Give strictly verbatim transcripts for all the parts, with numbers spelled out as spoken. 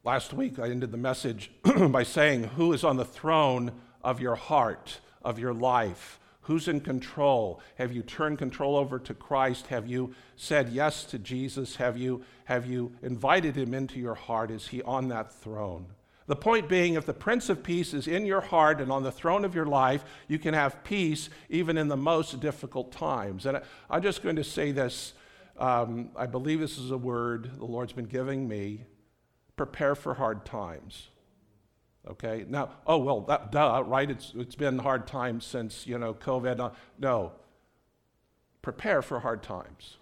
Last week, I ended the message by saying, who is on the throne of your heart, of your life? Who's in control? Have you turned control over to Christ? Have you said yes to Jesus? Have you, have you invited him into your heart? Is he on that throne? The point being, if the Prince of Peace is in your heart and on the throne of your life, you can have peace even in the most difficult times. And I, I'm just going to say this. Um, I believe this is a word the Lord's been giving me. Prepare for hard times. Okay? Now, oh, well, that, duh, right? It's, it's been hard times since, you know, COVID. No. Prepare for hard times.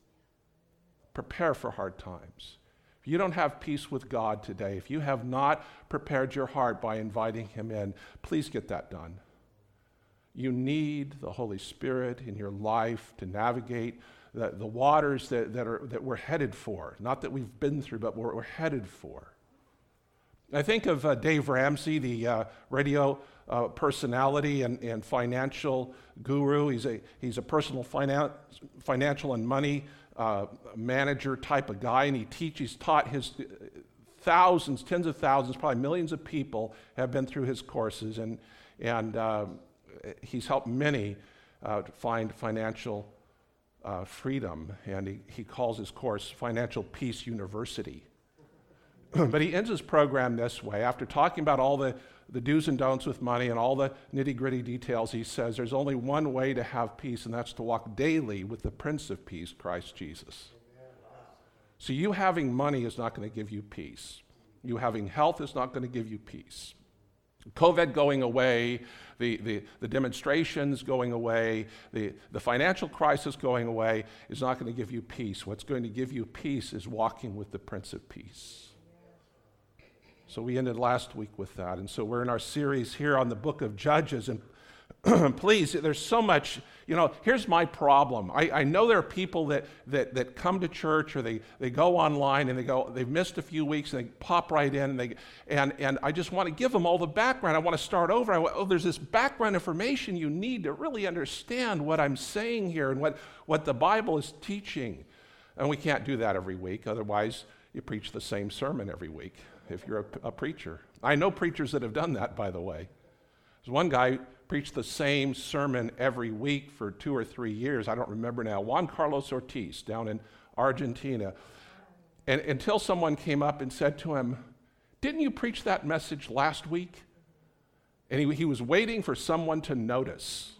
Prepare for hard times. If you don't have peace with God today, if you have not prepared your heart by inviting him in, please get that done. You need the Holy Spirit in your life to navigate the, the waters that, that, are, that we're headed for. Not that we've been through, but we're, we're headed for. I think of uh, Dave Ramsey, the uh, radio uh, personality and, and financial guru. He's a, he's a personal finan- financial and money uh, manager type of guy, and he teaches, taught his thousands, tens of thousands, probably millions of people have been through his courses, and, and uh, he's helped many uh, find financial uh, freedom, and he, he calls his course Financial Peace University. But he ends his program this way. After talking about all the, the do's and don'ts with money and all the nitty-gritty details, he says there's only one way to have peace, and that's to walk daily with the Prince of Peace, Christ Jesus. So you having money is not going to give you peace. You having health is not going to give you peace. COVID going away, the, the, the demonstrations going away, the, the financial crisis going away is not going to give you peace. What's going to give you peace is walking with the Prince of Peace. So we ended last week with that. And so we're in our series here on the book of Judges. And please, there's so much, you know, here's my problem. I, I know there are people that, that, that come to church or they, they go online and they go, they've missed a few weeks and they pop right in and they and, and I just want to give them all the background. I want to start over. I want, oh, there's this background information you need to really understand what I'm saying here and what, what the Bible is teaching. And we can't do that every week. Otherwise, you preach the same sermon every week if you're a, a preacher. I know preachers that have done that, by the way. There's one guy preached the same sermon every week for two or three years. I don't remember now. Juan Carlos Ortiz down in Argentina. And until someone came up and said to him, "Didn't you preach that message last week?" And he, he was waiting for someone to notice.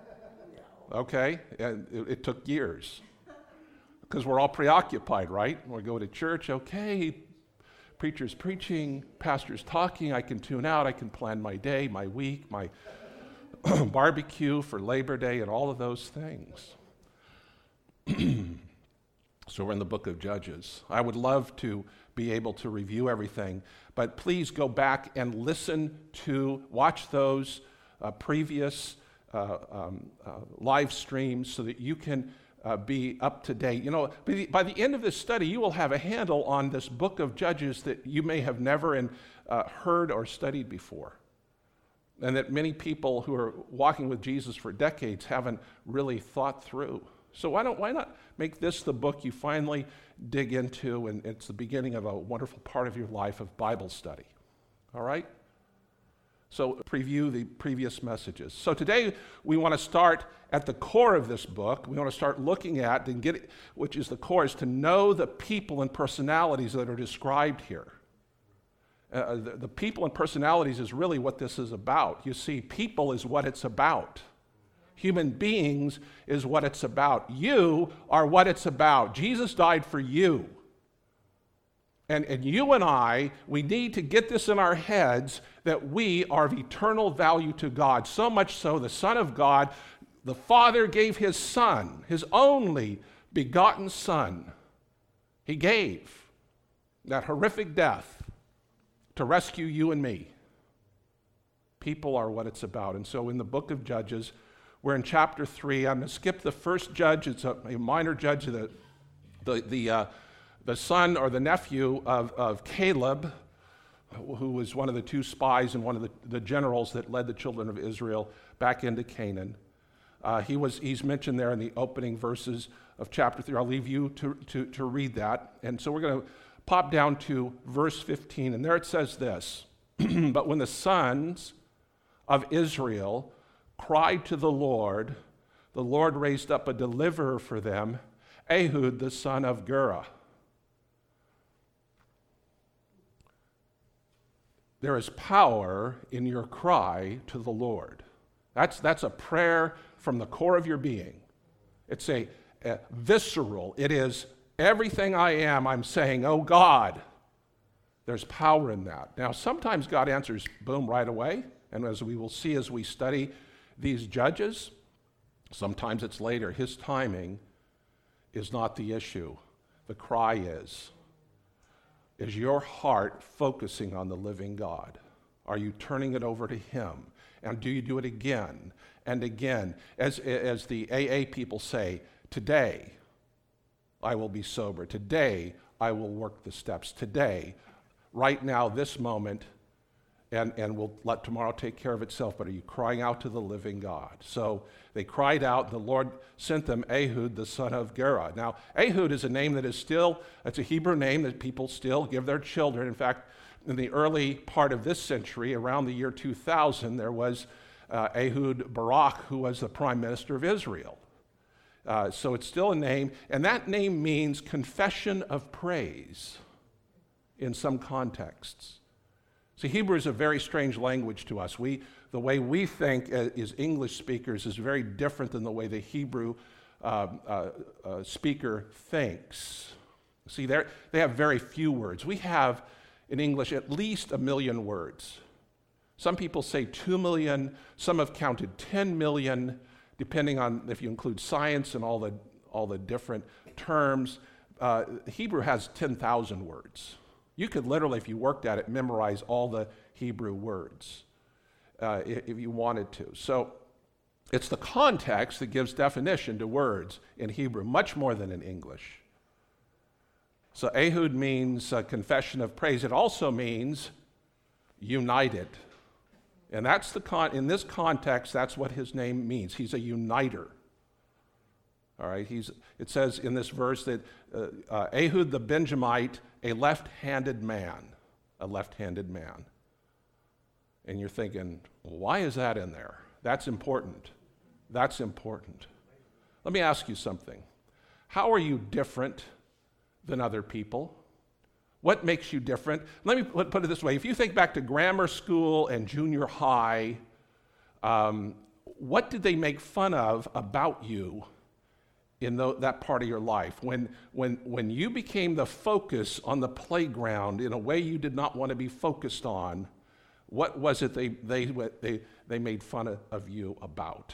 Okay? And it, it took years. Because we're all preoccupied, right? We go to church, okay, preacher's preaching, pastor's talking, I can tune out, I can plan my day, my week, my barbecue for Labor Day, and all of those things. So we're in the book of Judges. I would love to be able to review everything, but please go back and listen to, watch those uh, previous uh, um, uh, live streams so that you can Uh, be up to date. You know, by the, by the end of this study, you will have a handle on this book of Judges that you may have never in, uh, heard or studied before. And that many people who are walking with Jesus for decades haven't really thought through. So why don't why not make this the book you finally dig into, and it's the beginning of a wonderful part of your life of Bible study. All right? So preview the previous messages. So today we want to start at the core of this book. We want to start looking at, and get it, which is the core, is to know the people and personalities that are described here. Uh, the, the people and personalities is really what this is about. You see, people is what it's about. Human beings is what it's about. You are what it's about. Jesus died for you. And, and you and I, we need to get this in our heads that we are of eternal value to God. So much so, the Son of God, the Father gave his Son, his only begotten Son. He gave that horrific death to rescue you and me. People are what it's about. And so in the book of Judges, we're in chapter three. I'm going to skip the first judge. It's a, a minor judge, the, the, the uh, the son or the nephew of, of Caleb, who was one of the two spies and one of the, the generals that led the children of Israel back into Canaan. Uh, he was, he's mentioned there in the opening verses of chapter three. I'll leave you to, to, to read that. And so we're going to pop down to verse fifteen, and there it says this, but when the sons of Israel cried to the Lord, the Lord raised up a deliverer for them, Ehud the son of Gera. There is power in your cry to the Lord. That's, that's a prayer from the core of your being. It's a, a visceral, it is everything I am, I'm saying, oh God. There's power in that. Now, sometimes God answers, boom, right away. And as we will see as we study these judges, sometimes it's later. His timing is not the issue. The cry is, is your heart focusing on the living God? Are you turning it over to him? And do you do it again and again? As, as the A A people say, today I will be sober. Today I will work the steps. Today, right now, this moment, and, and we'll let tomorrow take care of itself, but are you crying out to the living God? So they cried out, the Lord sent them Ehud, the son of Gera. Now, Ehud is a name that is still, it's a Hebrew name that people still give their children. In fact, in the early part of this century, around the year two thousand, there was uh, Ehud Barak, who was the prime minister of Israel. Uh, so it's still a name, and that name means confession of praise in some contexts. See, Hebrew is a very strange language to us. We, the way we think as English speakers is very different than the way the Hebrew uh, uh, uh, speaker thinks. See, they have very few words. We have, in English, at least a million words. Some people say two million. Some have counted ten million, depending on if you include science and all the, all the different terms. Uh, Hebrew has ten thousand words. You could literally, if you worked at it, memorize all the Hebrew words uh, if you wanted to. So it's the context that gives definition to words in Hebrew, much more than in English. So Ehud means uh, confession of praise. It also means united. And that's the con- in this context, that's what his name means. He's a uniter. All right, he's, it says in this verse that uh, uh, Ehud the Benjamite, a left-handed man, a left-handed man. And you're thinking, why is that in there? That's important. That's important. Let me ask you something. How are you different than other people? What makes you different? Let me put, put it this way. If you think back to grammar school and junior high, um, what did they make fun of about you in the, that part of your life? When, when, when you became the focus on the playground in a way you did not want to be focused on, what was it they, they, they, they made fun of, of you about?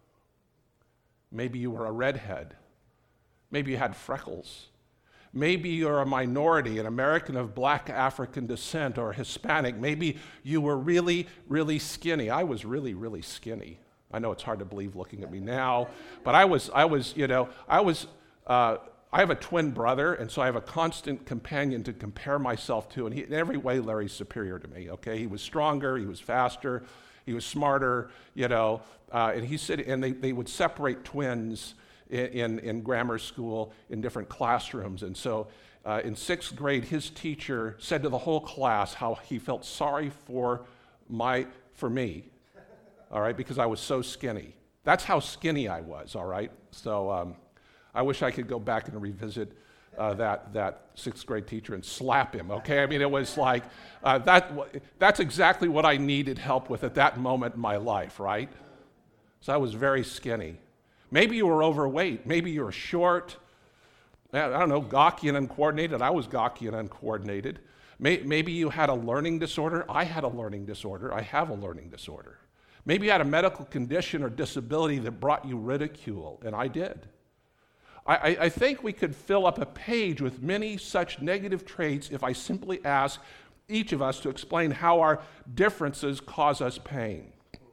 Maybe you were a redhead. Maybe you had freckles. Maybe you're a minority, an American of black African descent or Hispanic. Maybe you were really, really skinny. I was really, really skinny. I know it's hard to believe looking at me now, but I was, I was, you know, I was, uh, I have a twin brother, and so I have a constant companion to compare myself to, and he, in every way, Larry's superior to me, okay? He was stronger, he was faster, he was smarter, you know, uh, and he said, and they, they would separate twins in, in, in grammar school in different classrooms, and so uh, in sixth grade, his teacher said to the whole class how he felt sorry for my, for me, all right, because I was so skinny. That's how skinny I was, all right? So um, I wish I could go back and revisit uh, that, that sixth grade teacher and slap him, okay? I mean, it was like, uh, that. that's exactly what I needed help with at that moment in my life, right? So I was very skinny. Maybe you were overweight. Maybe you were short. I don't know, gawky and uncoordinated. I was gawky and uncoordinated. Maybe you had a learning disorder. I had a learning disorder. I have a learning disorder. Maybe you had a medical condition or disability that brought you ridicule, and I did. I, I, I think we could fill up a page with many such negative traits if I simply ask each of us to explain how our differences cause us pain.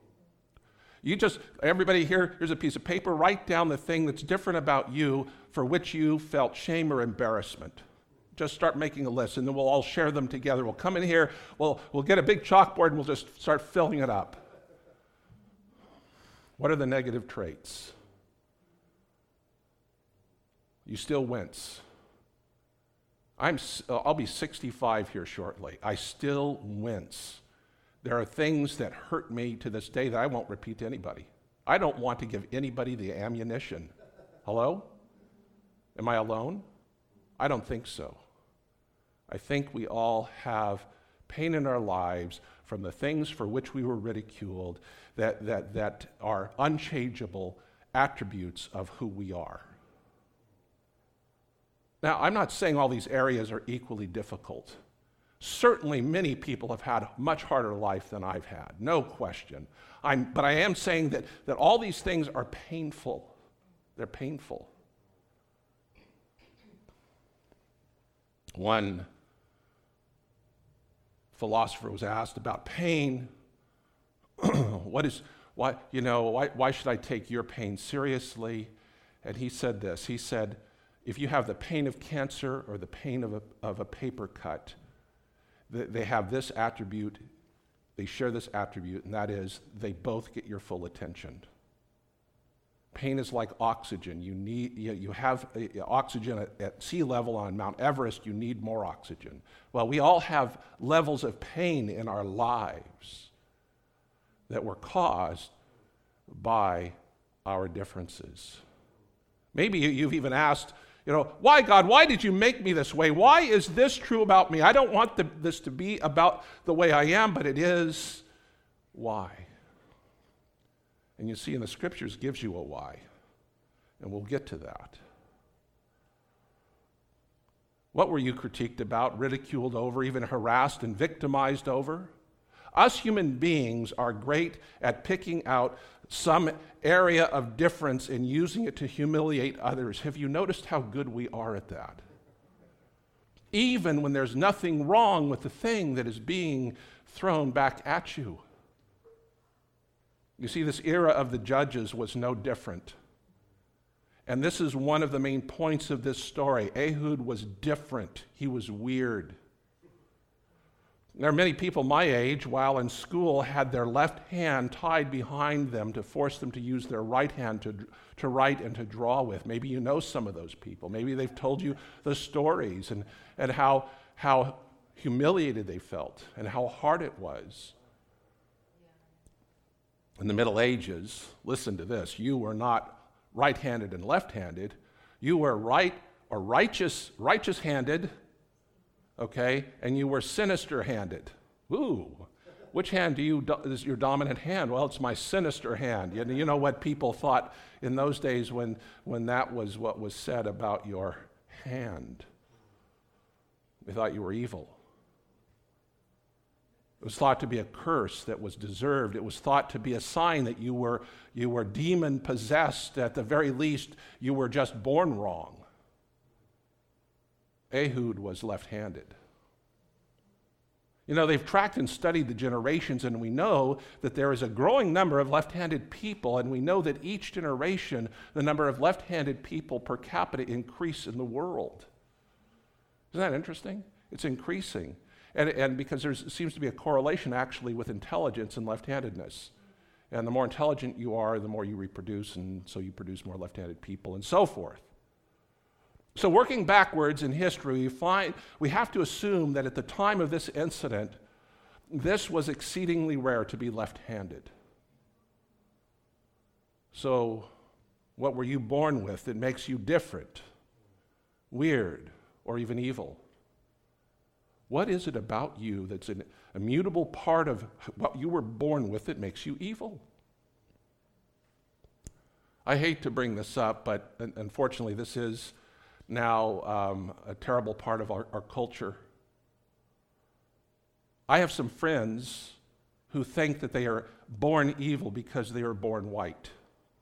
You just, everybody here, here's a piece of paper, write down the thing that's different about you for which you felt shame or embarrassment. Just start making a list, and then we'll all share them together. We'll come in here, we'll, we'll get a big chalkboard, and we'll just start filling it up. What are the negative traits? You still wince. I'm, I'll be sixty-five here shortly. I still wince. There are things that hurt me to this day that I won't repeat to anybody. I don't want to give anybody the ammunition. Hello? Am I alone? I don't think so. I think we all have pain in our lives from the things for which we were ridiculed that, that, that are unchangeable attributes of who we are. Now, I'm not saying all these areas are equally difficult. Certainly, many people have had a much harder life than I've had, no question. I'm, but I am saying that, that all these things are painful. They're painful. One philosopher was asked about pain. What is, why, you know, why, why should I take your pain seriously? And he said this. He said, if you have the pain of cancer or the pain of a, of a paper cut, they have this attribute, they share this attribute, and that is they both get your full attention. Pain is like oxygen. You need, you, you have uh, oxygen at, at sea level on Mount Everest, you need more oxygen. Well, we all have levels of pain in our lives that were caused by our differences. Maybe you, you've even asked, you know, why, God, why did you make me this way? Why is this true about me? I don't want the, this to be about the way I am, but it is. Why? And you see in the scriptures gives you a why. And we'll get to that. What were you critiqued about, ridiculed over, even harassed and victimized over? Us human beings are great at picking out some area of difference and using it to humiliate others. Have you noticed how good we are at that? Even when there's nothing wrong with the thing that is being thrown back at you. You see, this era of the judges was no different. And this is one of the main points of this story. Ehud was different. He was weird. There are many people my age, while in school, had their left hand tied behind them to force them to use their right hand to, to write and to draw with. Maybe you know some of those people. Maybe they've told you the stories and, and how, how humiliated they felt and how hard it was. In the Middle Ages, listen to this, you were not right-handed and left-handed. You were right or righteous, righteous-handed, okay, and you were sinister-handed. Ooh, which hand do you do, is your dominant hand? Well, it's my sinister hand. You, you know what people thought in those days when, when that was what was said about your hand. They thought you were evil. It was thought to be a curse that was deserved. It was thought to be a sign that you were, you were demon-possessed. At the very least, you were just born wrong. Ehud was left-handed. You know, they've tracked and studied the generations, and we know that there is a growing number of left-handed people, and we know that each generation, the number of left-handed people per capita increase in the world. Isn't that interesting? It's increasing. And, and because there seems to be a correlation actually with intelligence and left-handedness. And the more intelligent you are, the more you reproduce, and so you produce more left-handed people, and so forth. So working backwards in history, we, find, we have to assume that at the time of this incident, this was exceedingly rare to be left-handed. So what were you born with that makes you different, weird, or even evil? What is it about you that's an immutable part of what you were born with that makes you evil? I hate to bring this up, but unfortunately this is now um, a terrible part of our, our culture. I have some friends who think that they are born evil because they are born white.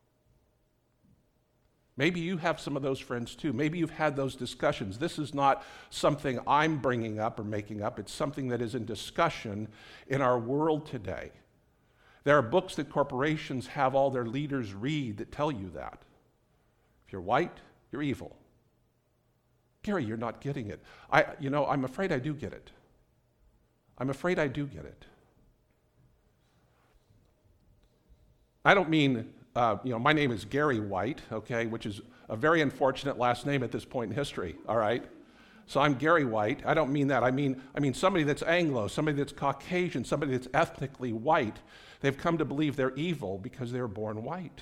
Maybe you have some of those friends too. Maybe you've had those discussions. This is not something I'm bringing up or making up. It's something that is in discussion in our world today. There are books that corporations have all their leaders read that tell you that. If you're white, you're evil. Gary, you're not getting it. I, you know, I'm afraid I do get it. I'm afraid I do get it. I don't mean... Uh, you know, my name is Gary White, okay, which is a very unfortunate last name at this point in history, all right? So I'm Gary White. I don't mean that. I mean, I mean somebody that's Anglo, somebody that's Caucasian, somebody that's ethnically white. They've come to believe they're evil because they were born white.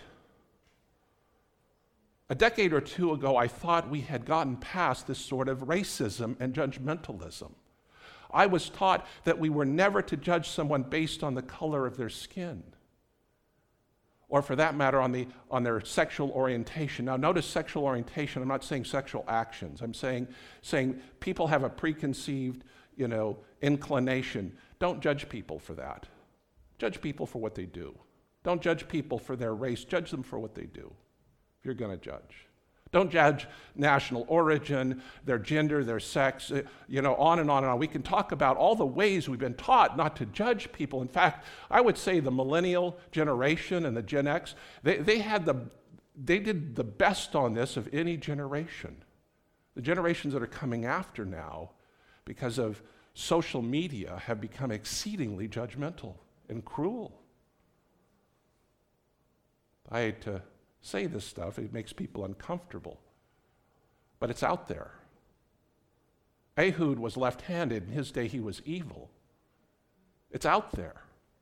A decade or two ago, I thought we had gotten past this sort of racism and judgmentalism. I was taught that we were never to judge someone based on the color of their skin, or for that matter, on, the, on their sexual orientation. Now, notice sexual orientation. I'm not saying sexual actions. I'm saying, saying people have a preconceived, you know, inclination. Don't judge people for that. Judge people for what they do. Don't judge people for their race. Judge them for what they do, if you're going to judge. Don't judge national origin, their gender, their sex, you know, on and on and on. We can talk about all the ways we've been taught not to judge people. In fact, I would say the millennial generation and the Gen X, they, they had the, they did the best on this of any generation. The generations that are coming after now, because of social media, have become exceedingly judgmental and cruel. I hate to say this stuff, it makes people uncomfortable, but it's out there. Ehud was left-handed. In his day, he was evil. It's out there.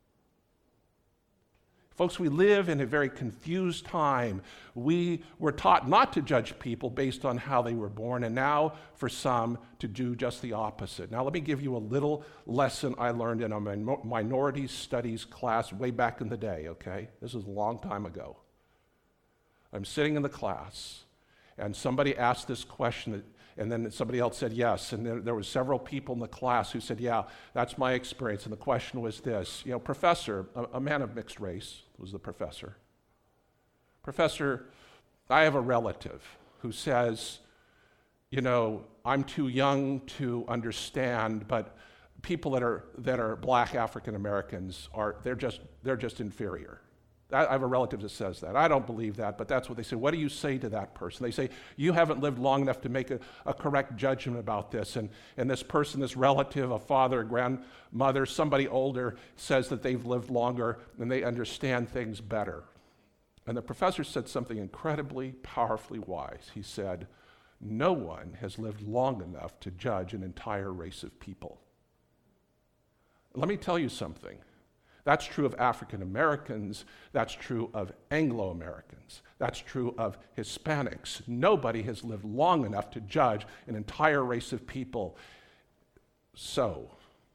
Folks, we live in a very confused time. We were taught not to judge people based on how they were born, and now, for some, to do just the opposite. Now, let me give you a little lesson I learned in a minority studies class way back in the day, okay? This is a long time ago. I'm sitting in the class, and somebody asked this question, and then somebody else said yes, and there, there were several people in the class who said, yeah, that's my experience, and the question was this, you know, professor, a, a man of mixed race was the professor. Professor, I have a relative who says, you know, I'm too young to understand, but people that are that are black African Americans are, they're just, they're just inferior. I have a relative that says that. I don't believe that, but that's what they say. What do you say to that person? They say, you haven't lived long enough to make a, a correct judgment about this. And, and this person, this relative, a father, a grandmother, somebody older, says that they've lived longer and they understand things better. And the professor said something incredibly, powerfully wise. He said, no one has lived long enough to judge an entire race of people. Let me tell you something. That's true of African Americans. That's true of Anglo Americans. That's true of Hispanics. Nobody has lived long enough to judge an entire race of people. So,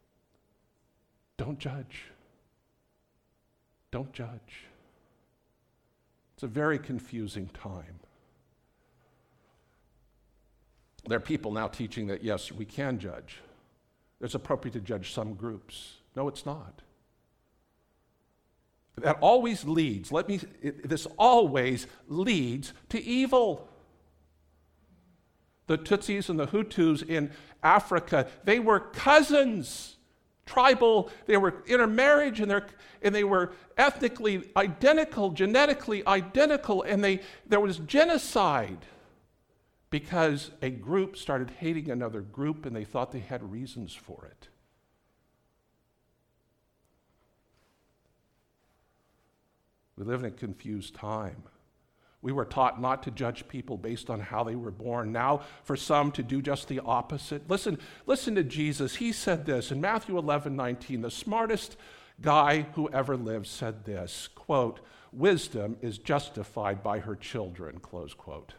don't judge. Don't judge. It's a very confusing time. There are people now teaching that, yes, we can judge. It's appropriate to judge some groups. No, it's not. That always leads, let me, it, this always leads to evil. The Tutsis and the Hutus in Africa, they were cousins, tribal, they were intermarriage, and, and they were ethnically identical, genetically identical, and they, there was genocide because a group started hating another group and they thought they had reasons for it. We live in a confused time. We were taught not to judge people based on how they were born. Now, for some, to do just the opposite. Listen, listen to Jesus. He said this in Matthew eleven nineteen. The smartest guy who ever lived said this, quote, wisdom is justified by her children, close quote.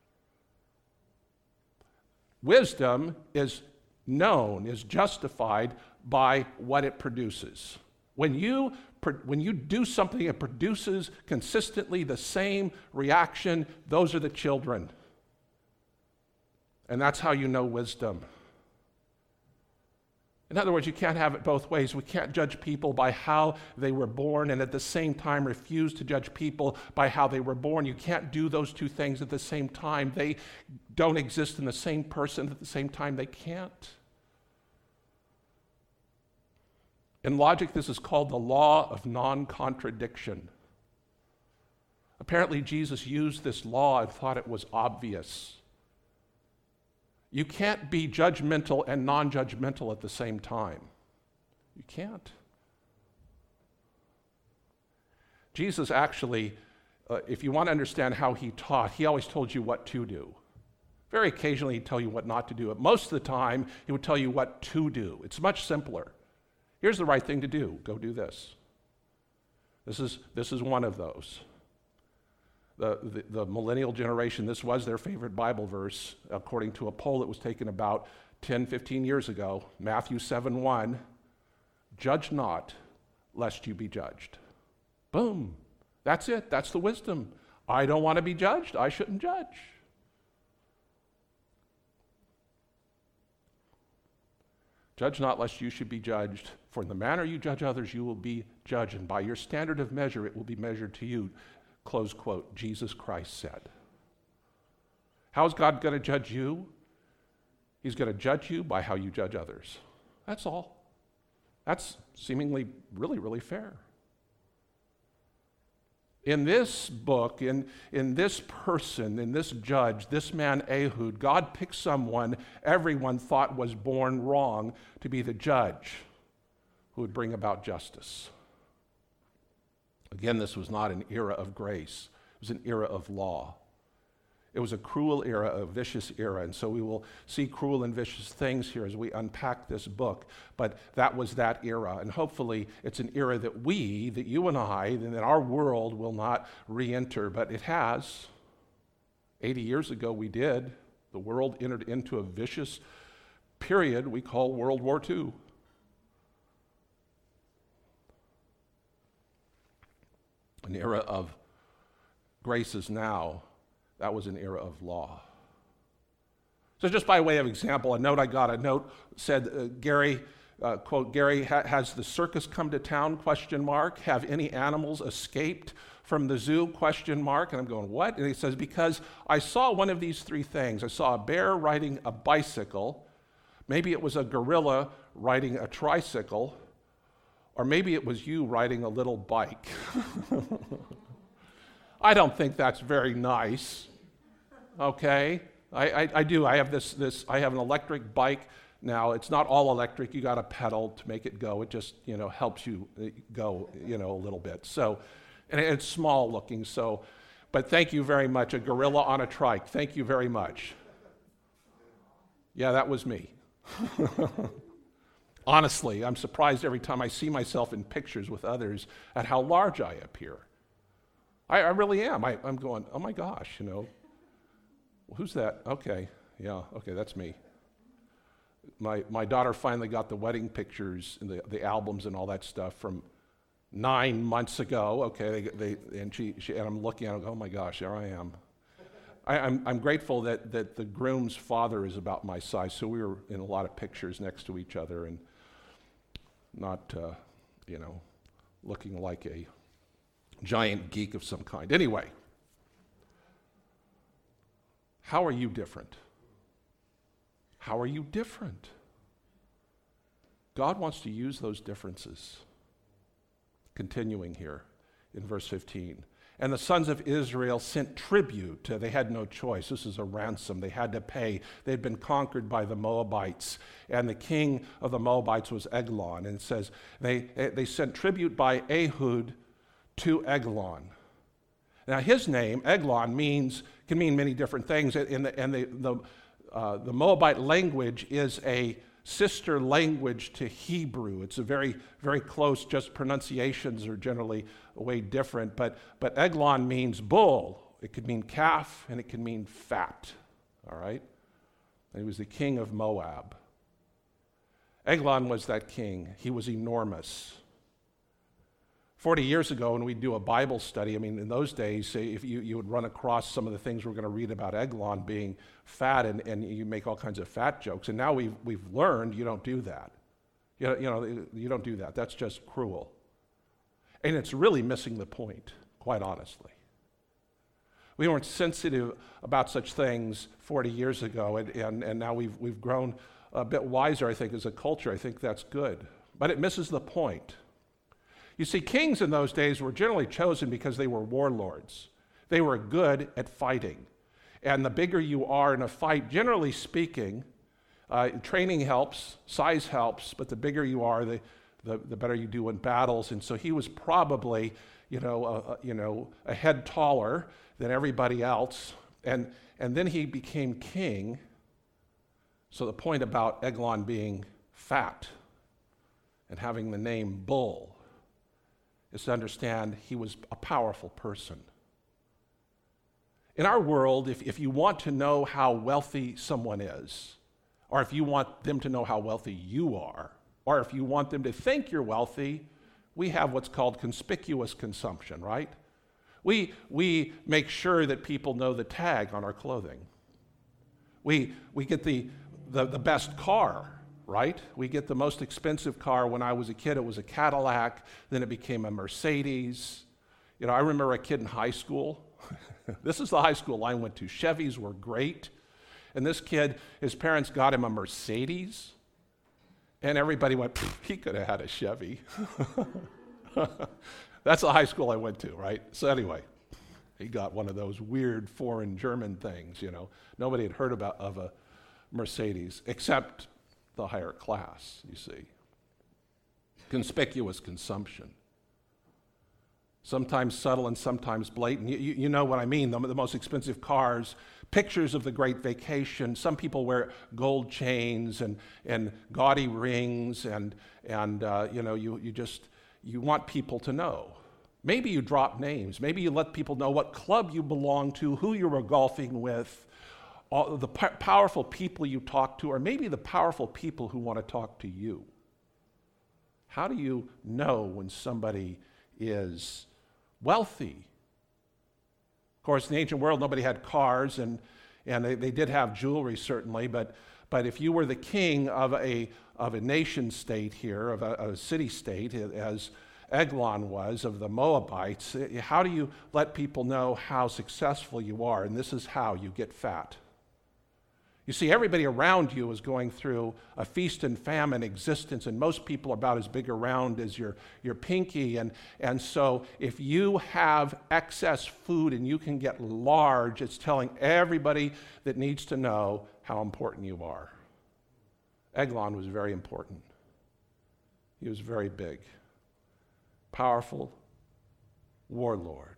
Wisdom is known, is justified by what it produces. When you When you do something that produces consistently the same reaction, those are the children. And that's how you know wisdom. In other words, you can't have it both ways. We can't judge people by how they were born and at the same time refuse to judge people by how they were born. You can't do those two things at the same time. They don't exist in the same person at the same time. They can't. In logic, this is called the law of non-contradiction. Apparently, Jesus used this law and thought it was obvious. You can't be judgmental and non-judgmental at the same time. You can't. Jesus actually, uh, if you want to understand how he taught, he always told you what to do. Very occasionally he'd tell you what not to do, but most of the time he would tell you what to do. It's much simpler. Here's the right thing to do. Go do this. This is, this is one of those. The, the, the millennial generation, this was their favorite Bible verse, according to a poll that was taken about ten, fifteen years ago. Matthew seven one, judge not, lest you be judged. Boom. That's it. That's the wisdom. I don't want to be judged. I shouldn't judge. Judge not, lest you should be judged. For in the manner you judge others, you will be judged, and by your standard of measure, it will be measured to you. Close quote, Jesus Christ said. How is God going to judge you? He's going to judge you by how you judge others. That's all. That's seemingly really, really fair. In this book, in, in this person, in this judge, this man Ehud, God picked someone everyone thought was born wrong to be the judge who would bring about justice. Again, this was not an era of grace. It was an era of law. It was a cruel era, a vicious era, and so we will see cruel and vicious things here as we unpack this book, but that was that era, and hopefully it's an era that we, that you and I, and that our world will not re-enter, but it has. eighty years ago we did. The world entered into a vicious period we call World War Two. An era of grace is now. That was an era of law. So just by way of example, a note I got, a note said, uh, Gary, uh, quote, Gary, ha- has the circus come to town, question mark? Have any animals escaped from the zoo, question mark? And I'm going, what? And he says, because I saw one of these three things. I saw a bear riding a bicycle. Maybe it was a gorilla riding a tricycle. Or maybe it was you riding a little bike. I don't think that's very nice. Okay, I, I, I do. I have this, this. I have an electric bike now. It's not all electric. You got a pedal to make it go. It just, you know, helps you go, you know, a little bit. So, and it's small looking. So, but thank you very much. A gorilla on a trike. Thank you very much. Yeah, that was me. Honestly, I'm surprised every time I see myself in pictures with others at how large I appear. I, I really am. I, I'm going, oh my gosh, you know. Who's that? Okay, yeah, okay, that's me. My my daughter finally got the wedding pictures and the, the albums and all that stuff from nine months ago. Okay, they, they and she, she and I'm looking at it, oh my gosh, there I am. I, I'm I'm grateful that that the groom's father is about my size, so we were in a lot of pictures next to each other and not, uh, you know, looking like a giant geek of some kind. Anyway. How are you different? How are you different? God wants to use those differences. Continuing here in verse fifteen. And the sons of Israel sent tribute. Uh, they had no choice. This is a ransom. They had to pay. They had been conquered by the Moabites. And the king of the Moabites was Eglon. And it says they, they sent tribute by Ehud to Eglon. Now his name, Eglon, means can mean many different things. And the, and the, the, uh, the Moabite language is a sister language to Hebrew. It's a very, very close, just pronunciations are generally way different. But, but Eglon means bull. It could mean calf, and it can mean fat. All right? And he was the king of Moab. Eglon was that king. He was enormous. Forty years ago, when we'd do a Bible study, I mean, in those days, if you, you would run across some of the things we're going to read about Eglon being fat, and, and you make all kinds of fat jokes. And now we've, we've learned you don't do that. You know, you know, you don't do that. That's just cruel. And it's really missing the point, quite honestly. We weren't sensitive about such things forty years ago, and, and, and now we've, we've grown a bit wiser, I think, as a culture. I think that's good. But it misses the point. You see, kings in those days were generally chosen because they were warlords. They were good at fighting. And the bigger you are in a fight, generally speaking, uh, training helps, size helps, but the bigger you are, the, the, the better you do in battles. And so he was probably, you know, uh, you know, a head taller than everybody else, And, and then he became king. So the point about Eglon being fat and having the name Bull is to understand he was a powerful person. In our world, if, if you want to know how wealthy someone is, or if you want them to know how wealthy you are, or if you want them to think you're wealthy, we have what's called conspicuous consumption, right? We, we make sure that people know the tag on our clothing. We, we get the, the, the best car, right? We get the most expensive car. When I was a kid, it was a Cadillac. Then it became a Mercedes. You know, I remember a kid in high school. This is the high school I went to. Chevys were great. And this kid, his parents got him a Mercedes. And everybody went, he could have had a Chevy. That's the high school I went to, right? So anyway, he got one of those weird foreign German things, you know. Nobody had heard about of a Mercedes except the higher class, you see. Conspicuous consumption. Sometimes subtle and sometimes blatant. You, you, you know what I mean, the, the most expensive cars, pictures of the great vacation. Some people wear gold chains and, and gaudy rings, and, and uh, you know, you, you just, you want people to know. Maybe you drop names. Maybe you let people know what club you belong to, who you were golfing with, all the p- powerful people you talk to, or maybe the powerful people who want to talk to you. How do you know when somebody is wealthy? Of course, in the ancient world, nobody had cars, and, and they, they did have jewelry, certainly, but, but if you were the king of a, of a nation state here, of a, a city state, as Eglon was, of the Moabites, how do you let people know how successful you are? And this is how you get fat. You see, everybody around you is going through a feast and famine existence, and most people are about as big around as your, your pinky. And, and so if you have excess food and you can get large, it's telling everybody that needs to know how important you are. Eglon was very important. He was very big. Powerful warlord.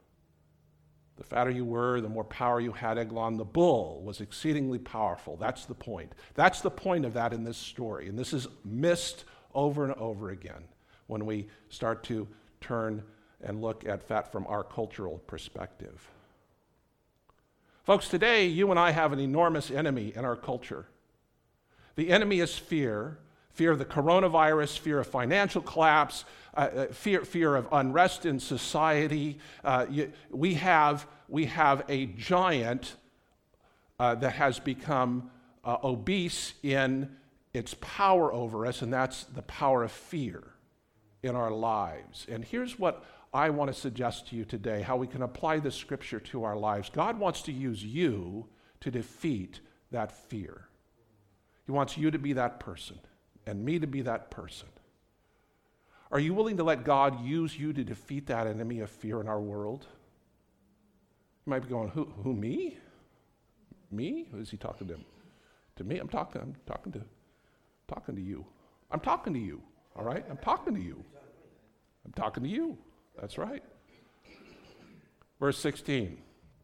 The fatter you were, the more power you had. Eglon the bull was exceedingly powerful. That's the point. That's the point of that in this story. And this is missed over and over again when we start to turn and look at fat from our cultural perspective. Folks, today you and I have an enormous enemy in our culture. The enemy is fear. Fear of the coronavirus, fear of financial collapse, uh, fear, fear of unrest in society. Uh, you, we, have, we have a giant uh, that has become uh, obese in its power over us, and that's the power of fear in our lives. And here's what I want to suggest to you today, how we can apply this scripture to our lives. God wants to use you to defeat that fear. He wants you to be that person, and me to be that person. Are you willing to let God use you to defeat that enemy of fear in our world? You might be going, who, who me? Me? Who is he talking to? To me? I'm talking, I'm talking to, talking to you. I'm talking to you, all right? I'm talking to you. I'm talking to you. That's right. Verse sixteen.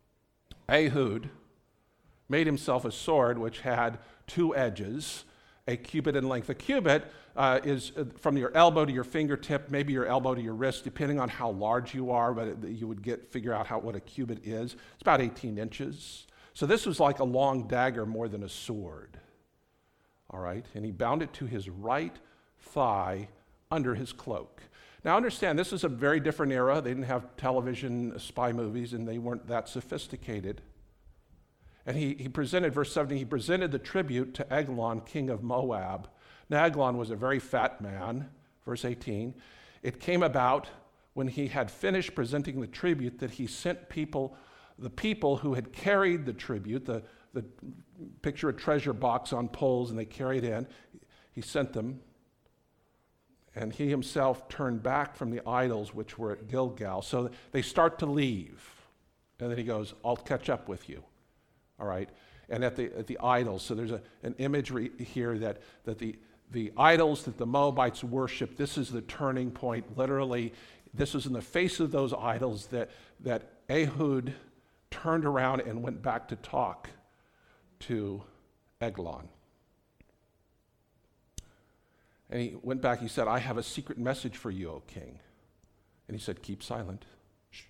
Ehud made himself a sword which had two edges, a cubit in length. A cubit uh, is from your elbow to your fingertip, maybe your elbow to your wrist, depending on how large you are, but it, you would get figure out how what a cubit is. It's about eighteen inches. So this was like a long dagger more than a sword. All right? And he bound it to his right thigh under his cloak. Now understand, this is a very different era. They didn't have television spy movies, and they weren't that sophisticated. And he, he presented, verse seventeen, he presented the tribute to Eglon, king of Moab. Now Eglon was a very fat man, verse eighteen. It came about when he had finished presenting the tribute that he sent people, the people who had carried the tribute, the, the picture a treasure box on poles and they carried in, he sent them, and he himself turned back from the idols which were at Gilgal. So they start to leave, and then he goes, I'll catch up with you. All right, and at the at the idols, so there's a, an imagery here that, that the, the idols that the Moabites worship, this is the turning point. Literally, this is in the face of those idols that, that Ehud turned around and went back to talk to Eglon. And he went back, he said, I have a secret message for you, O king. And he said, keep silent. Shh.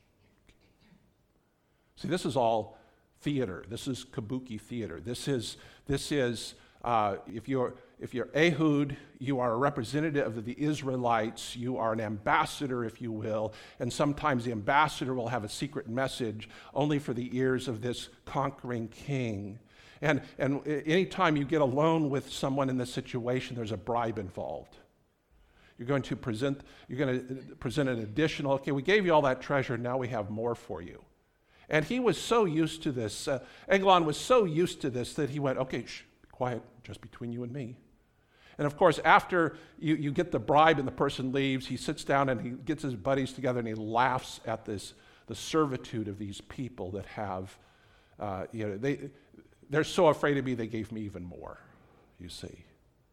See, this is all theater. This is kabuki theater. This is, this is uh, if you're if you're Ehud, you are a representative of the Israelites. You are an ambassador, if you will. And sometimes the ambassador will have a secret message only for the ears of this conquering king. And, and anytime you get alone with someone in this situation, there's a bribe involved. You're going to present, you're going to present an additional, okay, we gave you all that treasure, now we have more for you. And he was so used to this, uh, Eglon was so used to this that he went, okay, shh, be quiet, just between you and me. And of course, after you, you get the bribe and the person leaves, he sits down and he gets his buddies together and he laughs at this, the servitude of these people that have, uh, you know, they, they're so afraid of me, they gave me even more, you see.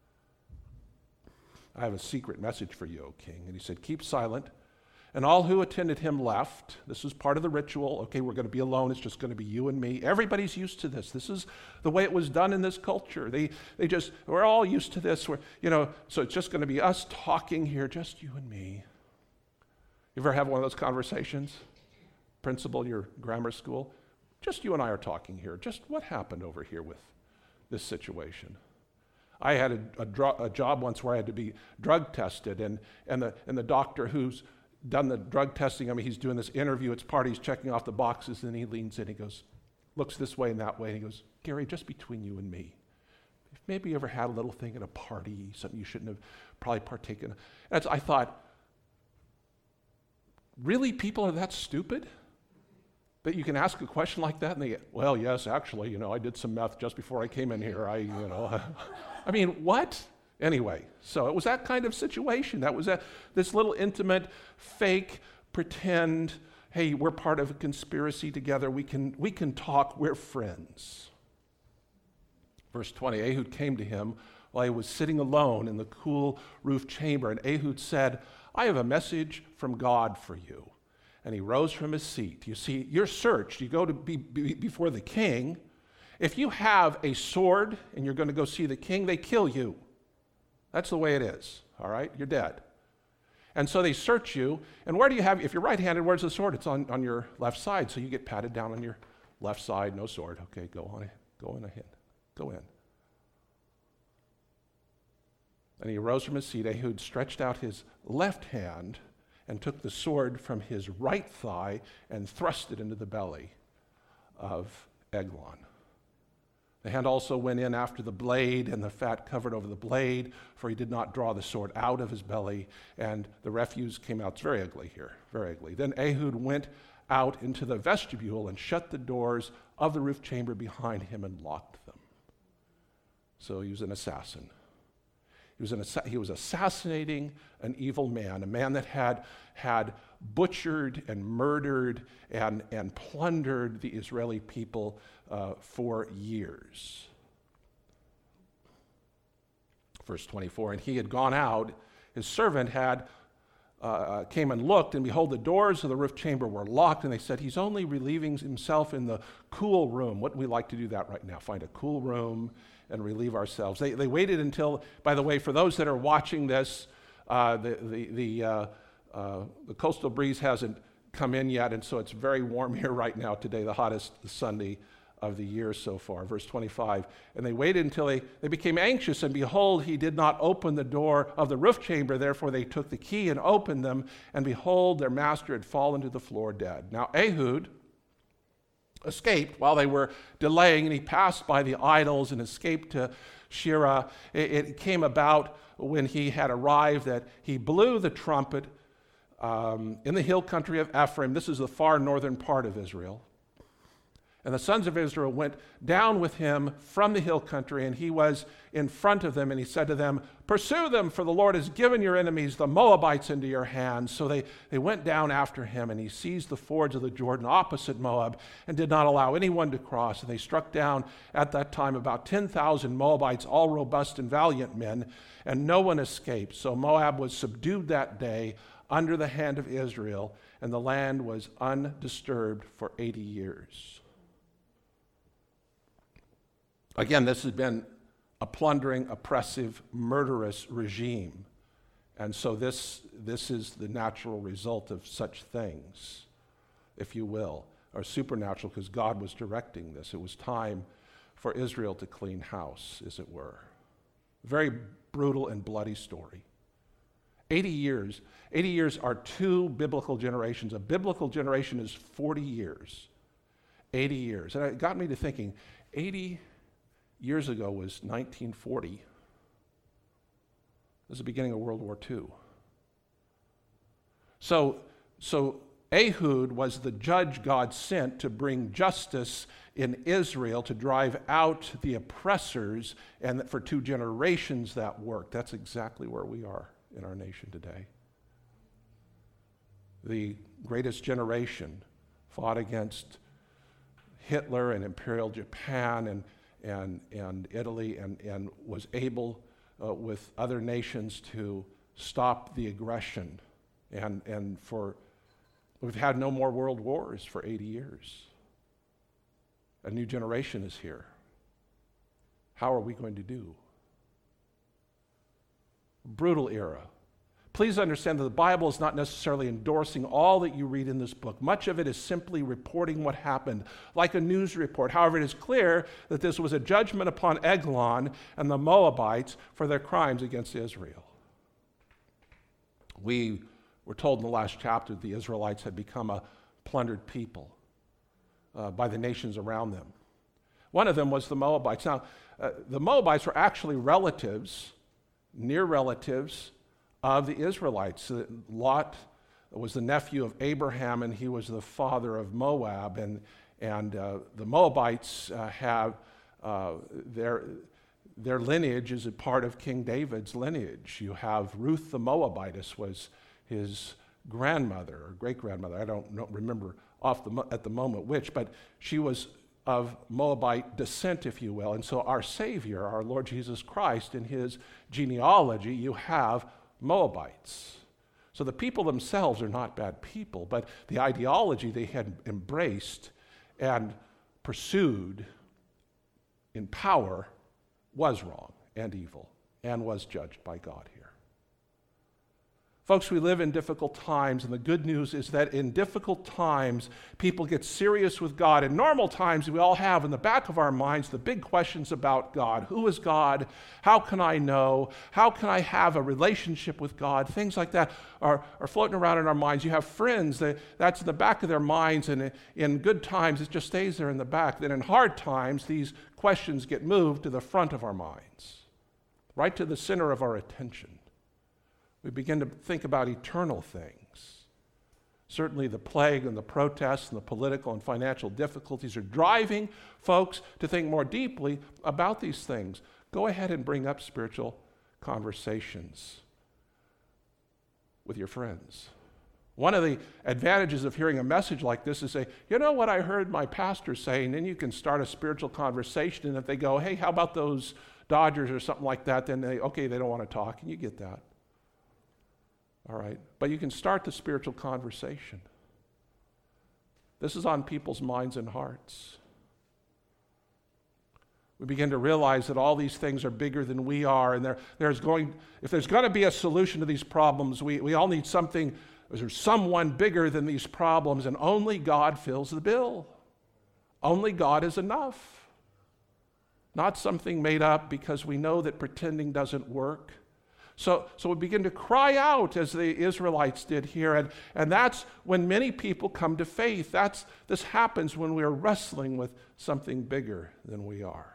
I have a secret message for you, O king. And he said, keep silent. And all who attended him left. This is part of the ritual. Okay, we're going to be alone. It's just going to be you and me. Everybody's used to this. This is the way it was done in this culture. They they just, we're all used to this. We're, you know, so it's just going to be us talking here, just you and me. You ever have one of those conversations? Principal, your grammar school? Just you and I are talking here. Just what happened over here with this situation? I had a, a, dro- a job once where I had to be drug tested, and, and, the, and the doctor who's done the drug testing, I mean, he's doing this interview, it's part, he's checking off the boxes, and he leans in, he goes, looks this way and that way, and he goes, Gary, just between you and me, if maybe you ever had a little thing at a party, something you shouldn't have probably partaken. And I thought, really, people are that stupid? That you can ask a question like that, and they get, well, yes, actually, you know, I did some meth just before I came in here, I, you know, I mean, what? Anyway, so it was that kind of situation. That was a, this little intimate, fake, pretend, hey, we're part of a conspiracy together. We can, we can talk. We're friends. Verse twenty, Ehud came to him while he was sitting alone in the cool roof chamber. And Ehud said, I have a message from God for you. And he rose from his seat. You see, you're searched. You go to be, be before the king. If you have a sword and you're going to go see the king, they kill you. That's the way it is, all right? You're dead. And so they search you, and where do you have, if you're right-handed, where's the sword? It's on, on your left side, so you get patted down on your left side, no sword. Okay, go on, go in ahead, go in. And he arose from his seat. Ehud stretched out his left hand and took the sword from his right thigh and thrust it into the belly of Eglon. The hand also went in after the blade, and the fat covered over the blade, for he did not draw the sword out of his belly, and the refuse came out. It's very ugly here, very ugly. Then Ehud went out into the vestibule and shut the doors of the roof chamber behind him and locked them. So he was an assassin. He was, an assa- he was assassinating an evil man, a man that had, had butchered and murdered and, and plundered the Israeli people uh, for years. Verse twenty-four, and he had gone out, his servant had uh, came and looked, and behold, the doors of the roof chamber were locked, and they said, he's only relieving himself in the cool room. Wouldn't we like to do that right now? Find a cool room and relieve ourselves. They, they waited until, by the way, for those that are watching this, uh, the, the, the, uh, uh, the coastal breeze hasn't come in yet, and so it's very warm here right now today, the hottest Sunday of the year so far. Verse twenty-five, and they waited until they, they became anxious, and behold, he did not open the door of the roof chamber. Therefore they took the key and opened them, and behold, their master had fallen to the floor dead. Now Ehud escaped while they were delaying, and he passed by the idols and escaped to Shirah. It, it came about when he had arrived that he blew the trumpet um, in the hill country of Ephraim. This is the far northern part of Israel. And the sons of Israel went down with him from the hill country, and he was in front of them, and he said to them, pursue them, for the Lord has given your enemies, the Moabites, into your hands. So they, they went down after him, and he seized the fords of the Jordan opposite Moab and did not allow anyone to cross. And they struck down at that time about ten thousand Moabites, all robust and valiant men, and no one escaped. So Moab was subdued that day under the hand of Israel, and the land was undisturbed for eighty years. Again, this has been a plundering, oppressive, murderous regime. And so this, this is the natural result of such things, if you will, or supernatural, because God was directing this. It was time for Israel to clean house, as it were. Very brutal and bloody story. eighty years. eighty years are two biblical generations. A biblical generation is forty years. eighty years. And it got me to thinking, eighty years ago was nineteen forty. It was the beginning of World War Two. So, so Ehud was the judge God sent to bring justice in Israel, to drive out the oppressors, and for two generations that worked. That's exactly where we are in our nation today. The greatest generation fought against Hitler and Imperial Japan and, and, and Italy, and, and was able uh, with other nations to stop the aggression. And, and for we've had no more world wars for eighty years. A new generation is here. How are we going to do? Brutal era. Please understand that the Bible is not necessarily endorsing all that you read in this book. Much of it is simply reporting what happened, like a news report. However, it is clear that this was a judgment upon Eglon and the Moabites for their crimes against Israel. We were told in the last chapter that the Israelites had become a plundered people uh, by the nations around them. One of them was the Moabites. Now, uh, the Moabites were actually relatives, near relatives, of the Israelites. Lot was the nephew of Abraham, and he was the father of Moab. And, and uh, the Moabites uh, have uh, their, their lineage is a part of King David's lineage. You have Ruth the Moabitess was his grandmother or great-grandmother. I don't, don't remember off the, at the moment which, but she was of Moabite descent, if you will. And so our Savior, our Lord Jesus Christ, in his genealogy, you have Moabites. So the people themselves are not bad people, but the ideology they had embraced and pursued in power was wrong and evil and was judged by God here. Folks, we live in difficult times, and the good news is that in difficult times, people get serious with God. In normal times, we all have in the back of our minds the big questions about God. Who is God? How can I know? How can I have a relationship with God? Things like that are, are floating around in our minds. You have friends, that, that's in the back of their minds, and in good times, it just stays there in the back. Then in hard times, these questions get moved to the front of our minds, right to the center of our attention. We begin to think about eternal things. Certainly the plague and the protests and the political and financial difficulties are driving folks to think more deeply about these things. Go ahead and bring up spiritual conversations with your friends. One of the advantages of hearing a message like this is say, you know what I heard my pastor say, and then you can start a spiritual conversation, and if they go, hey, how about those Dodgers or something like that, then they, okay, they don't want to talk, and you get that. All right, but you can start the spiritual conversation. This is on people's minds and hearts. We begin to realize that all these things are bigger than we are, and there, there's going, if there's going to be a solution to these problems, we, we all need something, there's someone bigger than these problems, and only God fills the bill. Only God is enough. Not something made up because we know that pretending doesn't work. So, so we begin to cry out as the Israelites did here, and, and that's when many people come to faith. That's, this happens when we're wrestling with something bigger than we are.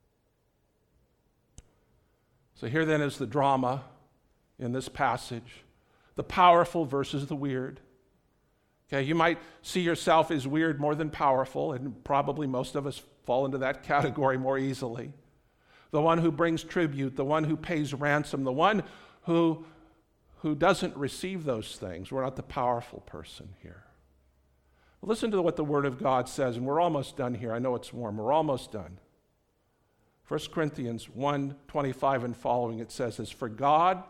So here then is the drama in this passage, the powerful versus the weird. Okay, you might see yourself as weird more than powerful, and probably most of us fall into that category more easily. The one who brings tribute, the one who pays ransom, the one who, who doesn't receive those things. We're not the powerful person here. Listen to what the Word of God says, and we're almost done here. I know it's warm. We're almost done. First Corinthians one twenty-five and following, it says this, for God's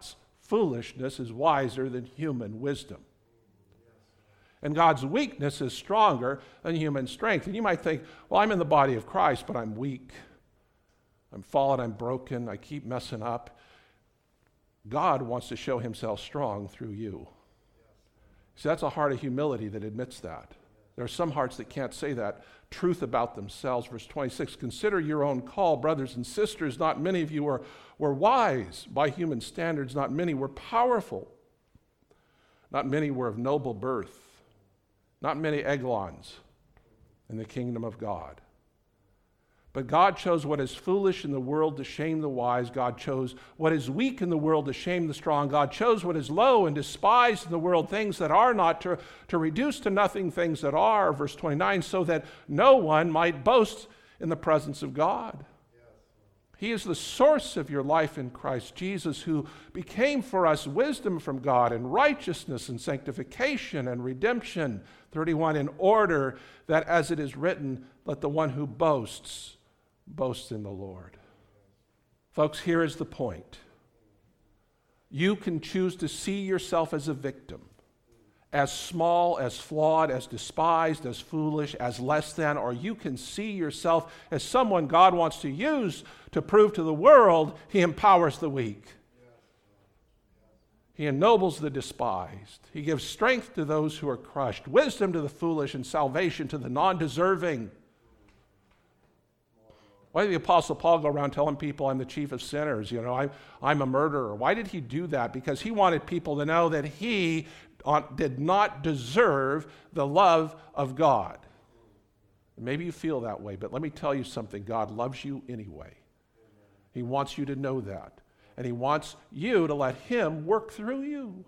foolishness is wiser than human wisdom. And God's weakness is stronger than human strength. And you might think, well, I'm in the body of Christ, but I'm weak. I'm fallen, I'm broken, I keep messing up. God wants to show himself strong through you. See, that's a heart of humility that admits that. There are some hearts that can't say that truth about themselves. Verse twenty-six, consider your own call, brothers and sisters. Not many of you were, were wise by human standards. Not many were powerful. Not many were of noble birth. Not many Eglons in the kingdom of God. But God chose what is foolish in the world to shame the wise. God chose what is weak in the world to shame the strong. God chose what is low and despised in the world, things that are not, to, to reduce to nothing things that are. Verse twenty-nine, so that no one might boast in the presence of God. He is the source of your life in Christ Jesus, who became for us wisdom from God and righteousness and sanctification and redemption. thirty-one, in order that as it is written, let the one who boasts boast in the Lord. Folks, here is the point. You can choose to see yourself as a victim, as small, as flawed, as despised, as foolish, as less than, or you can see yourself as someone God wants to use to prove to the world he empowers the weak. He ennobles the despised. He gives strength to those who are crushed, wisdom to the foolish, and salvation to the non-deserving. Why did the Apostle Paul go around telling people I'm the chief of sinners? You know, I, I'm a murderer. Why did he do that? Because he wanted people to know that he did not deserve the love of God. Maybe you feel that way, but let me tell you something. God loves you anyway. He wants you to know that. And he wants you to let him work through you.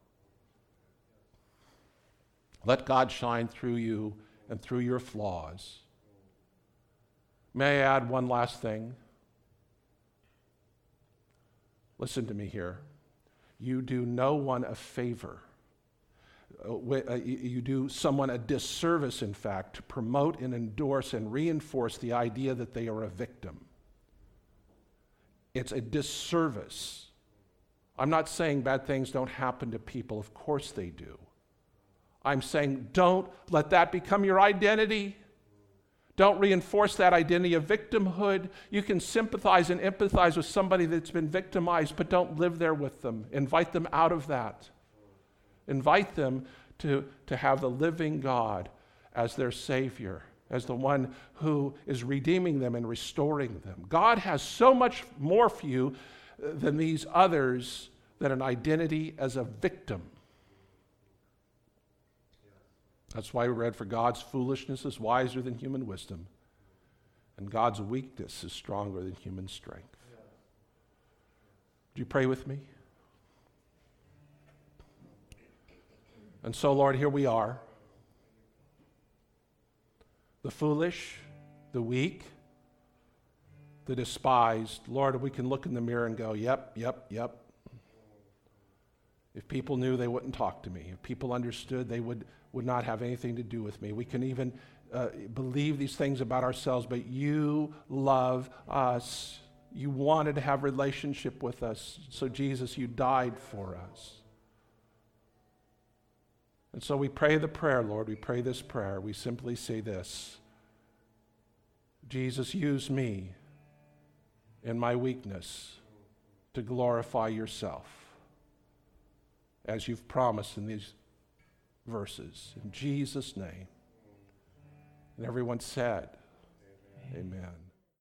Let God shine through you and through your flaws. May I add one last thing? Listen to me here. You do no one a favor. You do someone a disservice, in fact, to promote and endorse and reinforce the idea that they are a victim. It's a disservice. I'm not saying bad things don't happen to people. Of course they do. I'm saying don't let that become your identity. Don't reinforce that identity of victimhood. You can sympathize and empathize with somebody that's been victimized, but don't live there with them. Invite them out of that. Invite them to, to have the living God as their Savior, as the one who is redeeming them and restoring them. God has so much more for you than these others, than an identity as a victim. That's why we read, for God's foolishness is wiser than human wisdom, and God's weakness is stronger than human strength. Would you pray with me? And so, Lord, here we are. The foolish, the weak, the despised. Lord, we can look in the mirror and go, yep, yep, yep. If people knew, they wouldn't talk to me. If people understood, they would, would not have anything to do with me. We can even uh, believe these things about ourselves, but you love us. You wanted to have relationship with us. So, Jesus, you died for us. And so we pray the prayer, Lord. We pray this prayer. We simply say this: Jesus, use me in my weakness to glorify yourself, as you've promised in these verses. In Jesus' name. And everyone said, amen. Amen.